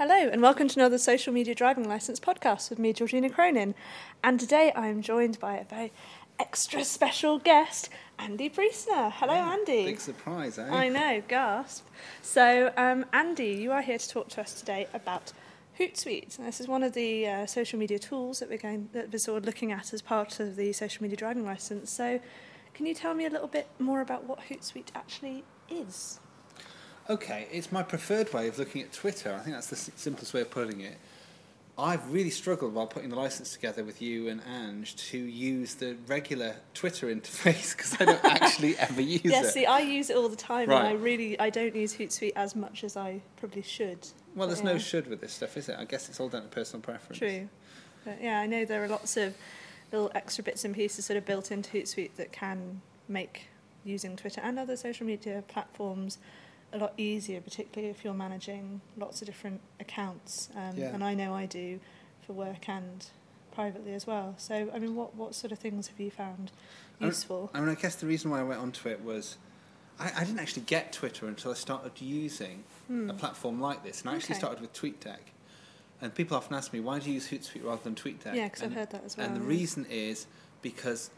Hello and welcome to another Social Media Driving Licence podcast with me, Georgina Cronin. And today I am joined by a very extra special guest, Andy Priestner. Hello, Andy. Big surprise, eh? I know, gasp. So, Andy, you are here to talk to us today about Hootsuite. And this is one of the social media tools that we're sort of looking at as part of the Social Media Driving Licence. So, can you tell me a little bit more about what Hootsuite actually is? Okay, it's my preferred way of looking at Twitter. I think that's the simplest way of putting it. I've really struggled while putting the license together with you and Ange to use the regular Twitter interface because I don't actually ever use it. Yeah, see, I use it all the time, Right. and I don't use Hootsuite as much as I probably should. Well, there's no should with this stuff, is it? I guess it's all down to personal preference. True. But yeah, I know there are lots of little extra bits and pieces sort of built into Hootsuite that can make using Twitter and other social media platforms a lot easier, particularly if you're managing lots of different accounts. And I know I do for work and privately as well. So, I mean, what sort of things have you found useful? I guess the reason why I went onto it was I didn't actually get Twitter until I started using a platform like this. And I actually started with TweetDeck. And people often ask me, why do you use Hootsuite rather than TweetDeck? Yeah, because I've heard that as well. And the reason is because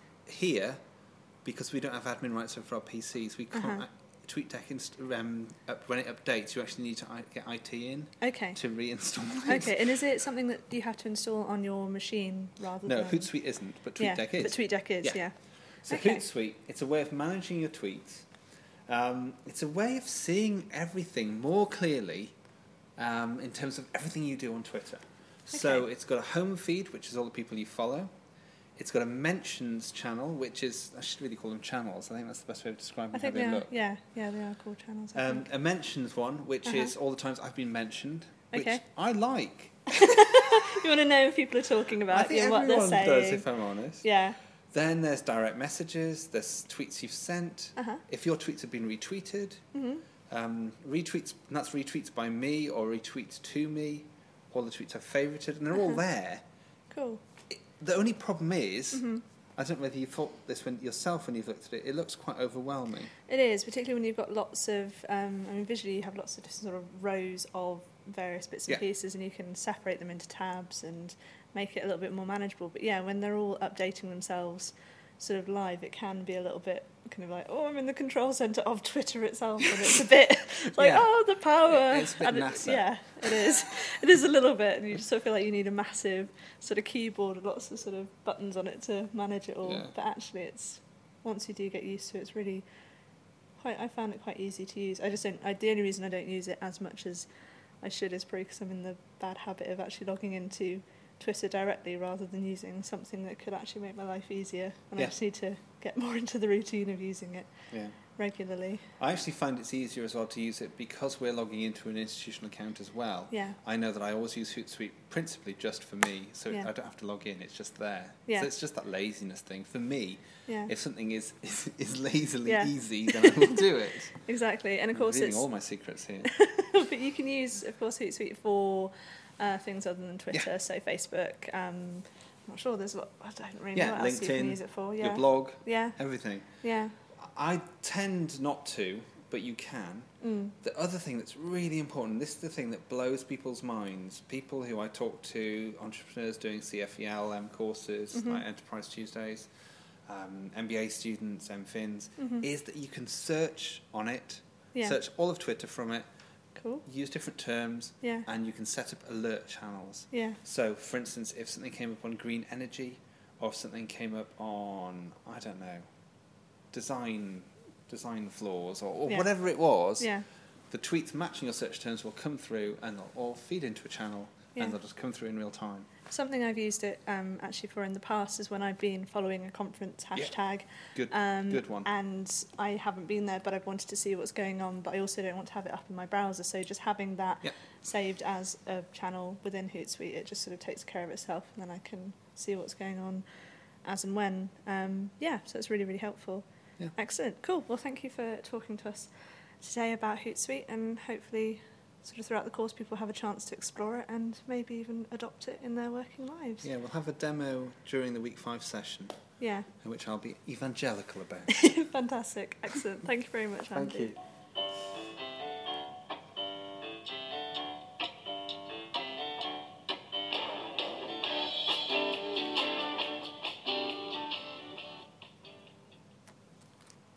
we don't have admin rights over our PCs, we can't... TweetDeck, when it updates, you actually need to get IT in to reinstall it. Okay, and is it something that you have to install on your machine rather than... No, Hootsuite isn't, but TweetDeck is. But TweetDeck is, yeah. So Hootsuite, it's a way of managing your tweets. It's a way of seeing everything more clearly in terms of everything you do on Twitter. So it's got a home feed, which is all the people you follow. It's got a mentions channel, which is, I should really call them channels. I think that's the best way of describing how they look. Yeah, they are called channels. A mentions one, which is all the times I've been mentioned, which I like. You want to know if people are talking about you and what they're saying. Everyone does, if I'm honest. Yeah. Then there's direct messages, there's tweets you've sent. If your tweets have been retweeted, retweets, and that's retweets by me or retweets to me, all the tweets I've favorited, and they're all there. Cool. The only problem is, I don't know whether you thought this when you've looked at it, it looks quite overwhelming. It is, particularly when you've got lots of, visually you have lots of different sort of rows of various bits and pieces, and you can separate them into tabs and make it a little bit more manageable. But yeah, when they're all updating themselves sort of live, it can be a little bit kind of like, I'm in the control centre of Twitter itself, and it's a bit like, the power. It's a bit NASA. It is. It is a little bit, and you just sort of feel like you need a massive sort of keyboard with lots of sort of buttons on it to manage it all. But actually, it's once you do get used to it, it's really I found it quite easy to use. I just don't. The only reason I don't use it as much as I should is probably because I'm in the bad habit of actually logging into Twitter directly rather than using something that could actually make my life easier, and I just need to get more into the routine of using it regularly. I actually find it's easier as well to use it because we're logging into an institutional account as well. I know that I always use Hootsuite principally just for me, so I don't have to log in, it's just there. So it's just that laziness thing. For me, if something is lazily easy, then I will do it. Exactly, and of course it's... all my secrets here. But you can use, of course, Hootsuite for things other than Twitter, so Facebook. I'm not sure, there's a lot, I don't really know what else LinkedIn, you can use it for. Your blog, everything. Yeah. I tend not to, but you can. The other thing that's really important, this is the thing that blows people's minds, people who I talk to, entrepreneurs doing CFELM courses, like Enterprise Tuesdays, MBA students, MFins, is that you can search on it, search all of Twitter from it, use different terms, and you can set up alert channels. So, for instance, if something came up on green energy, or if something came up on, I don't know, design flaws, or whatever it was, the tweets matching your search terms will come through, and they'll all feed into a channel, and they'll just come through in real time. Something I've used it actually for in the past is when I've been following a conference hashtag. Good one. And I haven't been there, but I've wanted to see what's going on, but I also don't want to have it up in my browser. So just having that saved as a channel within Hootsuite, it just sort of takes care of itself, and then I can see what's going on as and when. So it's really, really helpful. Excellent. Cool. Well, thank you for talking to us today about Hootsuite, and hopefully sort of throughout the course people have a chance to explore it and maybe even adopt it in their working lives. Yeah, we'll have a demo during the week 5 session. Yeah. Which I'll be evangelical about. Fantastic. Excellent. Thank you very much, Andy. Thank you.